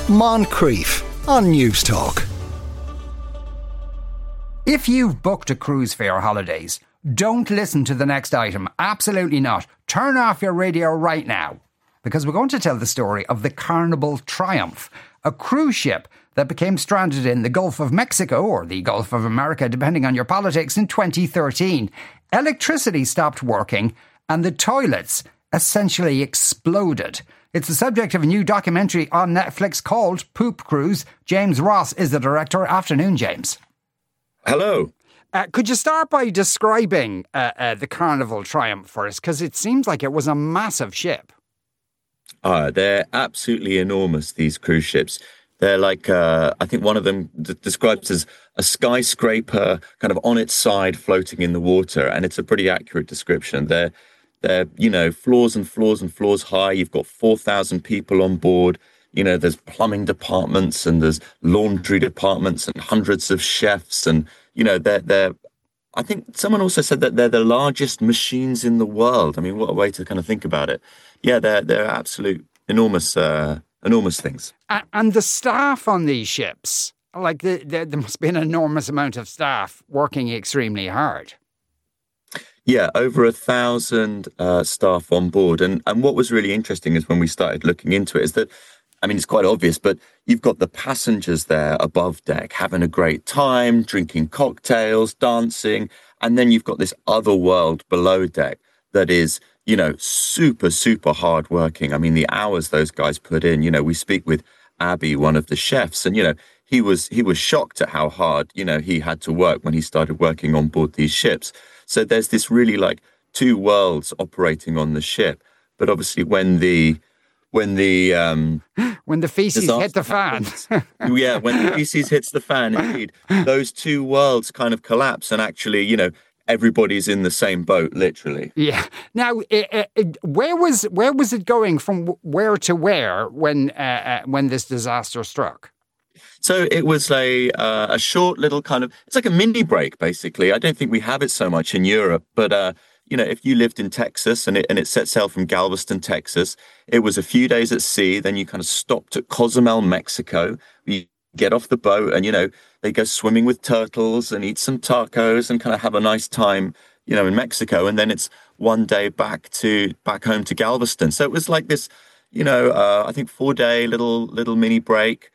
Moncrief on News Talk. If you've booked a cruise for your holidays, don't listen to the next item. Absolutely not. Turn off your radio right now, because we're going to tell the story of the Carnival Triumph, a cruise ship that became stranded in the Gulf of Mexico or the Gulf of America, depending on your politics, in 2013. Electricity stopped working and the toilets essentially exploded. It's the subject of a new documentary on Netflix called Poop Cruise. James Ross is the director. Afternoon, James. Hello. Could you start by describing the Carnival Triumph for us? Because it seems like it was a massive ship. They're absolutely enormous, these cruise ships. They're like, I think one of them describes as a skyscraper kind of on its side floating in the water. And it's a pretty accurate description. They're floors and floors and floors high. You've got 4,000 people on board. There's plumbing departments and there's laundry departments and hundreds of chefs. And, they're I think someone also said that they're the largest machines in the world. I mean, what a way to kind of think about it. Yeah, they're absolute enormous things. And the staff on these ships, like there must be an enormous amount of staff working extremely hard. Yeah, over 1,000 staff on board. And what was really interesting is when we started looking into it is that, I mean, it's quite obvious, but you've got the passengers there above deck having a great time, drinking cocktails, dancing. And then you've got this other world below deck that is, super, super hard working. I mean, the hours those guys put in, we speak with Abby, one of the chefs, and, he was shocked at how hard, he had to work when he started working on board these ships. So there's this really like two worlds operating on the ship. But obviously when the feces hit the fan. Yeah, when the feces hits the fan, indeed, those two worlds kind of collapse and actually, everybody's in the same boat, literally. Yeah. Now, where was it going from where to where when this disaster struck? So it was a short little kind of, it's like a mini break, basically. I don't think we have it so much in Europe, but, if you lived in Texas and it set sail from Galveston, Texas, it was a few days at sea. Then you kind of stopped at Cozumel, Mexico. You get off the boat and, they go swimming with turtles and eat some tacos and kind of have a nice time, in Mexico. And then it's one day back home to Galveston. So it was like this, I think 4-day little mini break.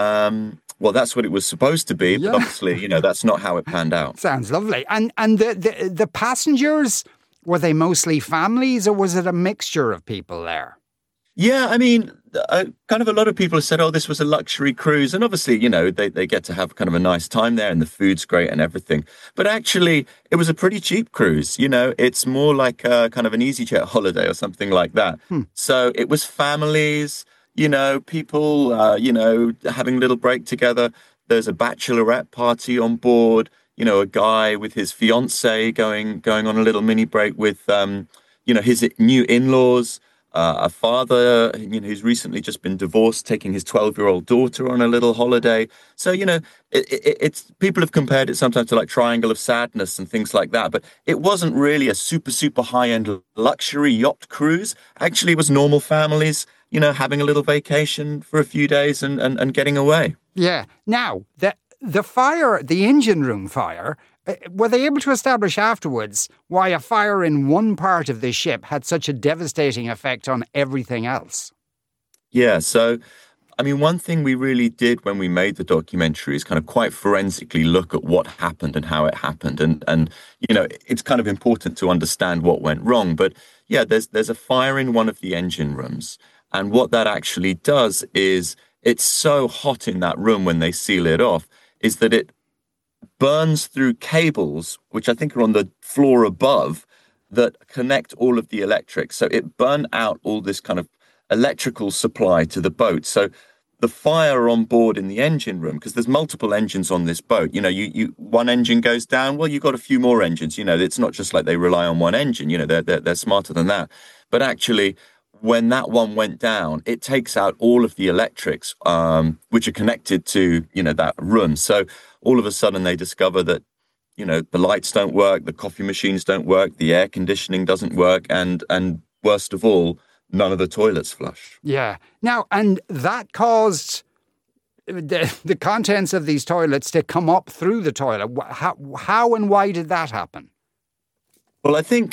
Well, that's what it was supposed to be, but obviously, that's not how it panned out. Sounds lovely. And the passengers, were they mostly families or was it a mixture of people there? Yeah, I mean, kind of a lot of people have said, oh, this was a luxury cruise. And obviously, they get to have kind of a nice time there and the food's great and everything. But actually, it was a pretty cheap cruise. It's more like kind of an EasyJet holiday or something like that. So it was families, people, having a little break together. There's a bachelorette party on board, a guy with his fiancée going on a little mini break with, his new in-laws, a father, who's recently just been divorced, taking his 12-year-old daughter on a little holiday. So, it's people have compared it sometimes to like Triangle of Sadness and things like that. But it wasn't really a super, super high-end luxury yacht cruise. Actually, it was normal families, having a little vacation for a few days and getting away. Yeah. Now, the fire, the engine room fire, were they able to establish afterwards why a fire in one part of the ship had such a devastating effect on everything else? Yeah, so, I mean, one thing we really did when we made the documentary is kind of quite forensically look at what happened and how it happened. And it's kind of important to understand what went wrong. But yeah, there's a fire in one of the engine rooms. And what that actually does is it's so hot in that room when they seal it off is that it burns through cables, which I think are on the floor above, that connect all of the electrics. So it burned out all this kind of electrical supply to the boat. So the fire on board in the engine room, because there's multiple engines on this boat, you one engine goes down, well, you've got a few more engines. It's not just like they rely on one engine. They're smarter than that. But actually, when that one went down, it takes out all of the electrics, which are connected to, that room. So all of a sudden they discover that, the lights don't work, the coffee machines don't work, the air conditioning doesn't work. And worst of all, none of the toilets flush. Yeah. Now, and that caused the contents of these toilets to come up through the toilet. How and why did that happen? Well, I think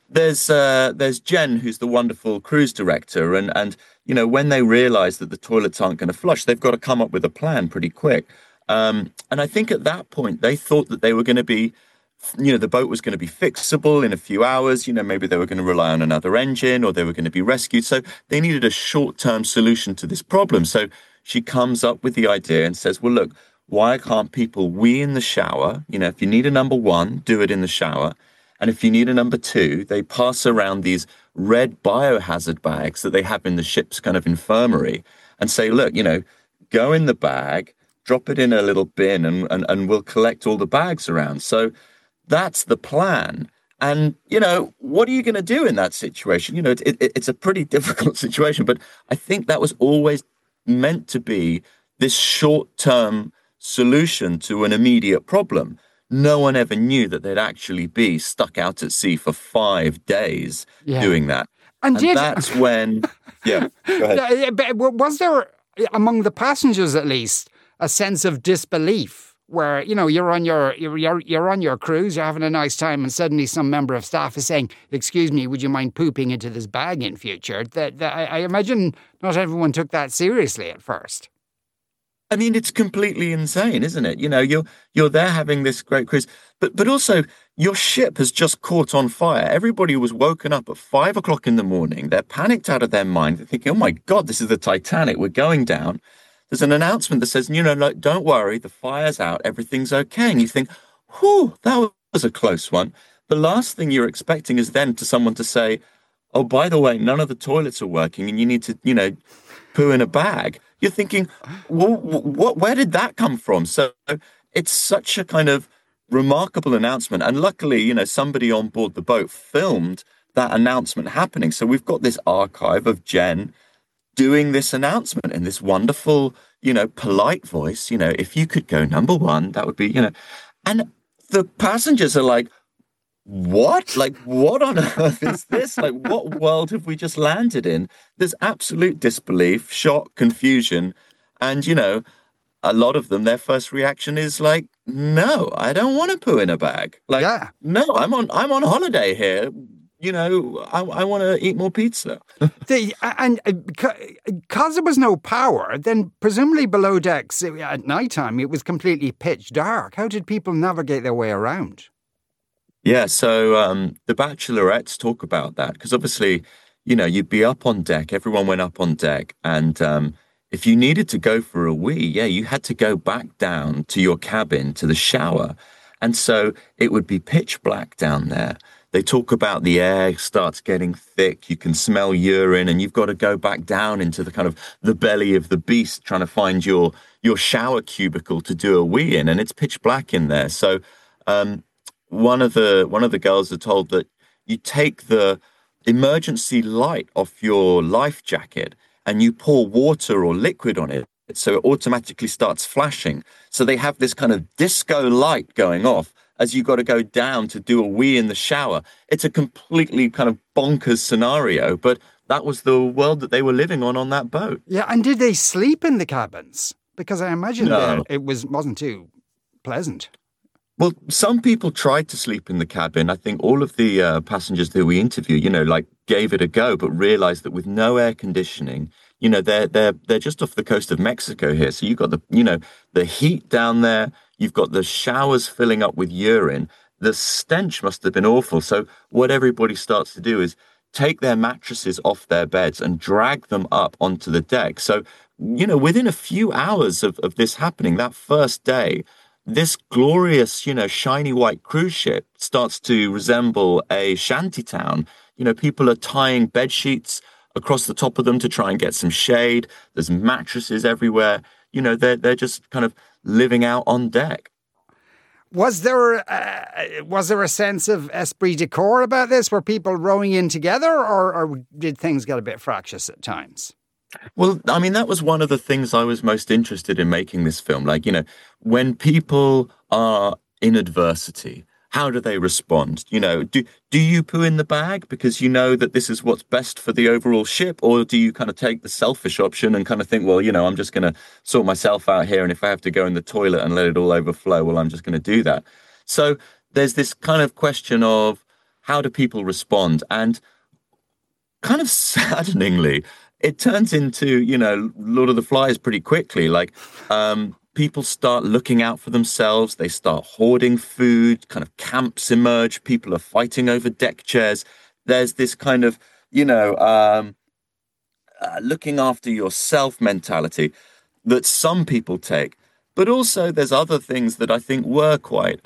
there's Jen, who's the wonderful cruise director, and when they realise that the toilets aren't going to flush, they've got to come up with a plan pretty quick. And I think at that point they thought that they were going to be, the boat was going to be fixable in a few hours. Maybe they were going to rely on another engine, or they were going to be rescued. So they needed a short-term solution to this problem. So she comes up with the idea and says, well, look, why can't people wee in the shower? If you need a number one, do it in the shower. And if you need a number two, they pass around these red biohazard bags that they have in the ship's kind of infirmary and say, look, go in the bag, drop it in a little bin, and we'll collect all the bags around. So that's the plan. And, what are you going to do in that situation? It's a pretty difficult situation, but I think that was always meant to be this short-term solution to an immediate problem. No one ever knew that they'd actually be stuck out at sea for 5 days doing that. And that's when, go ahead. But was there, among the passengers at least, a sense of disbelief where, you're on your cruise, you're having a nice time, and suddenly some member of staff is saying, excuse me, would you mind pooping into this bag in future? That I imagine not everyone took that seriously at first. I mean, it's completely insane, isn't it? You're there having this great cruise, but also your ship has just caught on fire. Everybody was woken up at 5 o'clock in the morning. They're panicked out of their mind. They're thinking, oh my God, this is the Titanic. We're going down. There's an announcement that says, don't worry, the fire's out. Everything's okay. And you think, whew, that was a close one. The last thing you're expecting is then to someone to say, oh, by the way, none of the toilets are working and you need to, poo in a bag. You're thinking, well, where did that come from? So it's such a kind of remarkable announcement. And luckily, somebody on board the boat filmed that announcement happening. So we've got this archive of Jen doing this announcement in this wonderful, polite voice. If you could go number one, that would be, and the passengers are like, what? Like, what on earth is this? Like, what world have we just landed in? There's absolute disbelief, shock, confusion. And, a lot of them, their first reaction is like, no, I don't want to poo in a bag. Like, no, I'm on holiday here. I want to eat more pizza. And because there was no power, then presumably below decks at nighttime, it was completely pitch dark. How did people navigate their way around? Yeah, so the Bachelorettes talk about that because obviously, you'd be up on deck. Everyone went up on deck. And if you needed to go for a wee, you had to go back down to your cabin, to the shower. And so it would be pitch black down there. They talk about the air starts getting thick. You can smell urine and you've got to go back down into the kind of the belly of the beast trying to find your shower cubicle to do a wee in. And it's pitch black in there. So one of the girls are told that you take the emergency light off your life jacket and you pour water or liquid on it, so it automatically starts flashing. So they have this kind of disco light going off as you got to go down to do a wee in the shower. It's a completely kind of bonkers scenario, but that was the world that they were living on that boat. Yeah, and did they sleep in the cabins? Because I imagine that it wasn't too pleasant. Well, some people tried to sleep in the cabin. I think all of the passengers that we interviewed, gave it a go, but realized that with no air conditioning, they're just off the coast of Mexico here. So you've got the heat down there. You've got the showers filling up with urine. The stench must have been awful. So what everybody starts to do is take their mattresses off their beds and drag them up onto the deck. So, within a few hours of this happening, that first day, this glorious, shiny white cruise ship starts to resemble a shanty town. People are tying bed sheets across the top of them to try and get some shade. There's mattresses everywhere. They're just kind of living out on deck. Was there a sense of esprit de corps about this? Were people rowing in together, or did things get a bit fractious at times? Well, I mean, that was one of the things I was most interested in making this film. Like, when people are in adversity, how do they respond? Do you poo in the bag because you know that this is what's best for the overall ship? Or do you kind of take the selfish option and kind of think, well, I'm just going to sort myself out here. And if I have to go in the toilet and let it all overflow, well, I'm just going to do that. So there's this kind of question of how do people respond? And kind of saddeningly, it turns into, Lord of the Flies pretty quickly. Like, people start looking out for themselves. They start hoarding food, kind of camps emerge. People are fighting over deck chairs. There's this kind of, looking after yourself mentality that some people take. But also there's other things that I think were quite,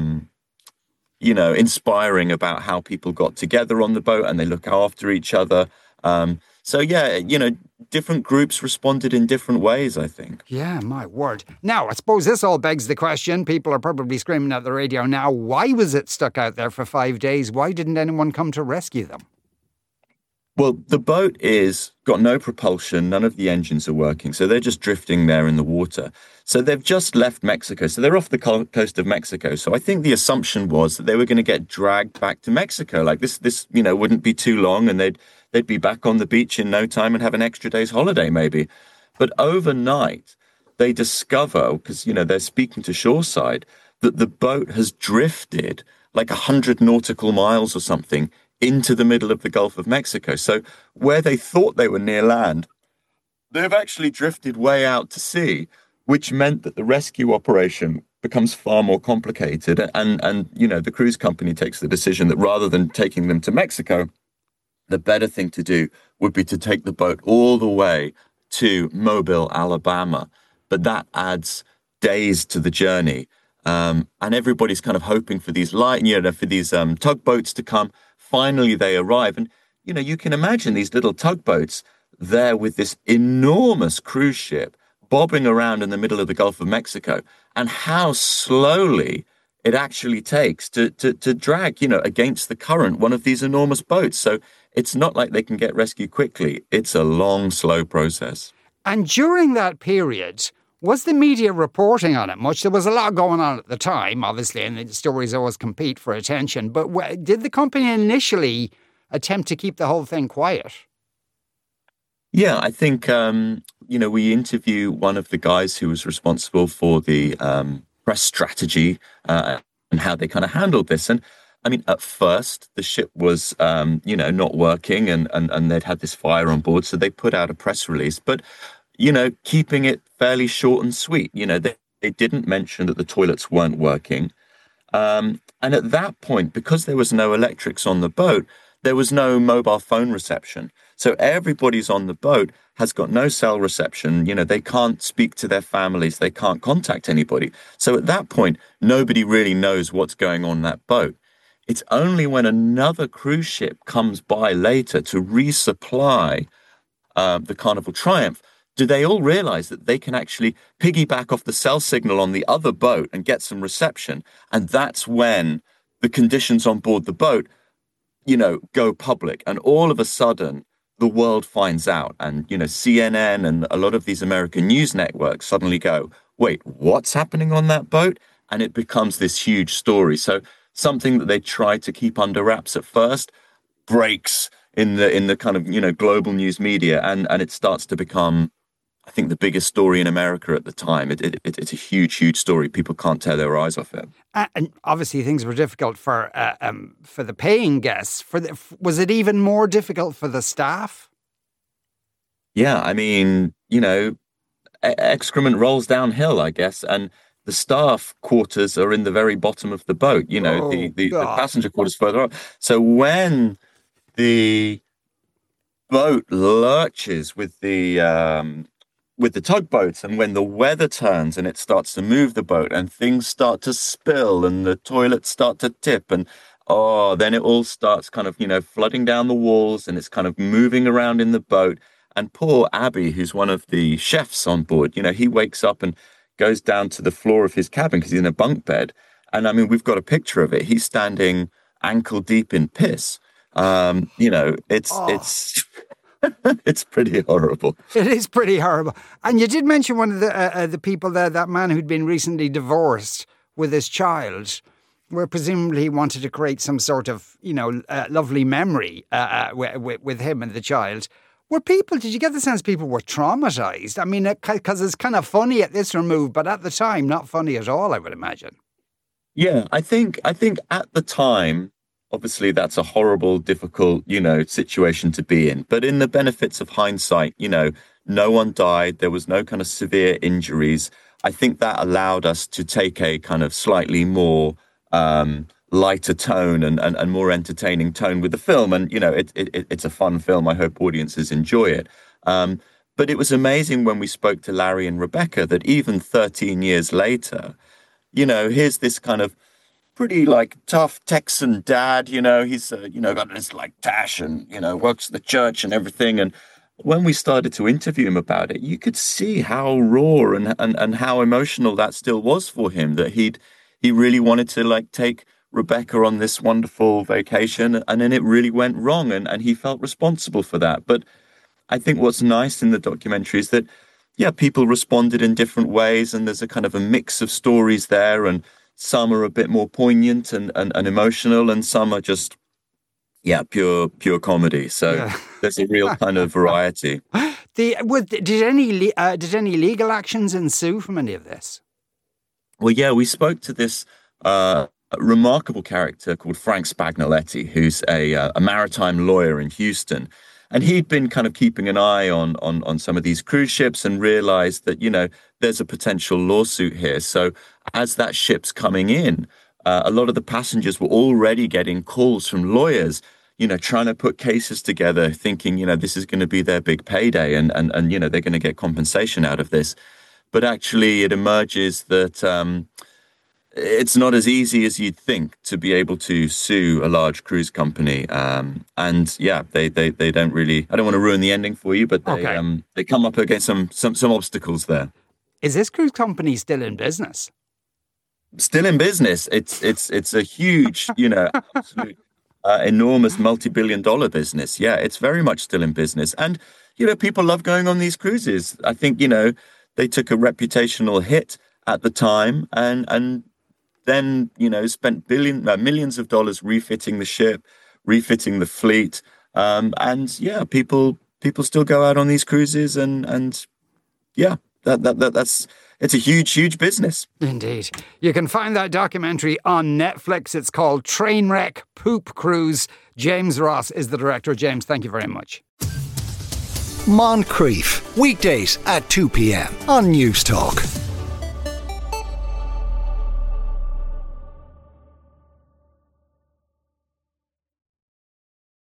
inspiring about how people got together on the boat and they look after each other. So, yeah, different groups responded in different ways, I think. Yeah, my word. Now, I suppose this all begs the question. People are probably screaming at the radio now. Why was it stuck out there for 5 days? Why didn't anyone come to rescue them? Well, the boat is got no propulsion. None of the engines are working. So they're just drifting there in the water. So they've just left Mexico. So they're off the coast of Mexico. So I think the assumption was that they were going to get dragged back to Mexico. Like this, wouldn't be too long and they'd be back on the beach in no time and have an extra day's holiday maybe. But overnight, they discover, because, they're speaking to shoreside, that the boat has drifted like 100 nautical miles or something into the middle of the Gulf of Mexico. So where they thought they were near land, they've actually drifted way out to sea, which meant that the rescue operation becomes far more complicated. And the cruise company takes the decision that rather than taking them to Mexico, the better thing to do would be to take the boat all the way to Mobile, Alabama. But that adds days to the journey. And everybody's kind of hoping for these tugboats to come. Finally, they arrive. And, you can imagine these little tugboats there with this enormous cruise ship bobbing around in the middle of the Gulf of Mexico, and how slowly it actually takes to drag, against the current, one of these enormous boats. So it's not like they can get rescued quickly. It's a long, slow process. And during that period, was the media reporting on it much? There was a lot going on at the time, obviously, and the stories always compete for attention. But did the company initially attempt to keep the whole thing quiet? Yeah, I think, we interview one of the guys who was responsible for the press strategy and how they kind of handled this. And I mean, at first, the ship was, not working and they'd had this fire on board. So they put out a press release. But keeping it fairly short and sweet. They didn't mention that the toilets weren't working. And at that point, because there was no electrics on the boat, there was no mobile phone reception. So everybody's on the boat has got no cell reception. They can't speak to their families. They can't contact anybody. So at that point, nobody really knows what's going on that boat. It's only when another cruise ship comes by later to resupply the Carnival Triumph do they all realize that they can actually piggyback off the cell signal on the other boat and get some reception. And that's when the conditions on board the boat, go public. And all of a sudden, the world finds out. And, CNN and a lot of these American news networks suddenly go, wait, what's happening on that boat? And it becomes this huge story. So something that they tried to keep under wraps at first breaks in the kind of, global news media. And it starts to become, I think, the biggest story in America at the time. It's a huge, huge story. People can't tear their eyes off it. And obviously things were difficult for the paying guests. Was it even more difficult for the staff? Yeah, I mean, excrement rolls downhill, I guess. And the staff quarters are in the very bottom of the boat, the passenger quarters further up. So when the boat lurches with the tugboats, and when the weather turns and it starts to move the boat and things start to spill and the toilets start to tip, and then it all starts kind of, flooding down the walls, and it's kind of moving around in the boat. And poor Abby, who's one of the chefs on board, he wakes up and goes down to the floor of his cabin because he's in a bunk bed. And I mean, we've got a picture of it. He's standing ankle deep in piss. It's it's pretty horrible. It is pretty horrible. And you did mention one of the people there, that man who'd been recently divorced with his child. where presumably he wanted to create some sort of, lovely memory with him and the child. Did you get the sense people were traumatised? I mean, because it's kind of funny at this remove, but at the time, not funny at all, I would imagine. Yeah, I think at the time, obviously that's a horrible, difficult, situation to be in. But in the benefits of hindsight, no one died. There was no kind of severe injuries. I think that allowed us to take a kind of slightly more lighter tone and more entertaining tone with the film. And, it's a fun film. I hope audiences enjoy it. But it was amazing when we spoke to Larry and Rebecca that even 13 years later, here's this kind of pretty tough Texan dad, he's, got this tash and, works at the church and everything. And when we started to interview him about it, you could see how raw and how emotional that still was for him, that he really wanted to take Rebecca on this wonderful vacation, and then it really went wrong, and he felt responsible for that. But I think what's nice in the documentary is that, people responded in different ways, and there's a kind of a mix of stories there, and some are a bit more poignant and emotional, and some are just, pure comedy. So there's a real kind of variety. Did any legal actions ensue from any of this? Well, we spoke to this remarkable character called Frank Spagnoletti, who's a maritime lawyer in Houston. And he'd been kind of keeping an eye on some of these cruise ships and realized that, there's a potential lawsuit here. So as that ship's coming in, a lot of the passengers were already getting calls from lawyers, trying to put cases together, thinking, this is going to be their big payday and they're going to get compensation out of this. But actually it emerges that it's not as easy as you'd think to be able to sue a large cruise company. They don't really, I don't want to ruin the ending for you, but they come up against some obstacles there. Is this cruise company still in business? Still in business. It's a huge, absolute, enormous multi-billion-dollar business. Yeah, it's very much still in business. And, people love going on these cruises. I think, they took a reputational hit at the time and then, spent millions of dollars refitting the ship, refitting the fleet. People still go out on these cruises that's it's a huge business. Indeed. You can find that documentary on Netflix. It's called Trainwreck Poop Cruise. James Ross is the director. James, thank you very much. Moncrief, weekdays at 2 p.m. on News Talk.